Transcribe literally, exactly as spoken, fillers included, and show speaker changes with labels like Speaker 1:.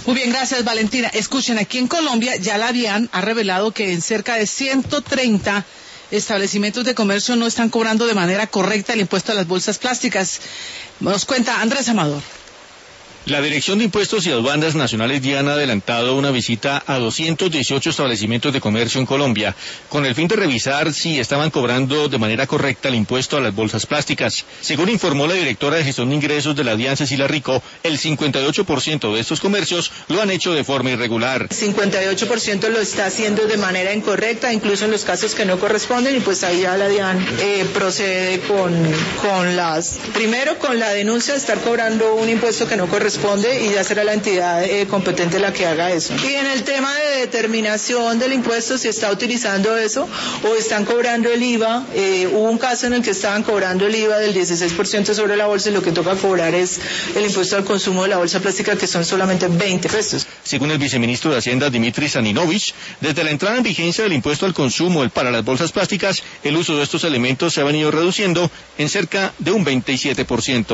Speaker 1: Muy bien, gracias Valentina. Escuchen, aquí en Colombia ya la DIAN ha revelado que en cerca de ciento treinta establecimientos de comercio no están cobrando de manera correcta el impuesto a las bolsas plásticas. Nos cuenta Andrés Amador.
Speaker 2: La Dirección de Impuestos y Aduanas Nacionales DIAN ha adelantado una visita a doscientos dieciocho establecimientos de comercio en Colombia, con el fin de revisar si estaban cobrando de manera correcta el impuesto a las bolsas plásticas. Según informó la directora de Gestión de Ingresos de la DIAN, Cecilia Rico, el cincuenta y ocho por ciento de estos comercios lo han hecho de forma irregular.
Speaker 3: cincuenta y ocho por ciento lo está haciendo de manera incorrecta, incluso en los casos que no corresponden, y pues ahí ya la DIAN eh, procede con, con las, primero con la denuncia de estar cobrando un impuesto que no corresponde, y ya será la entidad eh, competente la que haga eso. Y en el tema de determinación del impuesto, si está utilizando eso o están cobrando el I V A, eh, hubo un caso en el que estaban cobrando el I V A del dieciséis por ciento sobre la bolsa, y lo que toca cobrar es el impuesto al consumo de la bolsa plástica, que son solamente veinte pesos.
Speaker 2: Según el viceministro de Hacienda, Dimitri Saninovich, desde la entrada en vigencia del impuesto al consumo para las bolsas plásticas, el uso de estos elementos se ha venido reduciendo en cerca de un veintisiete por ciento.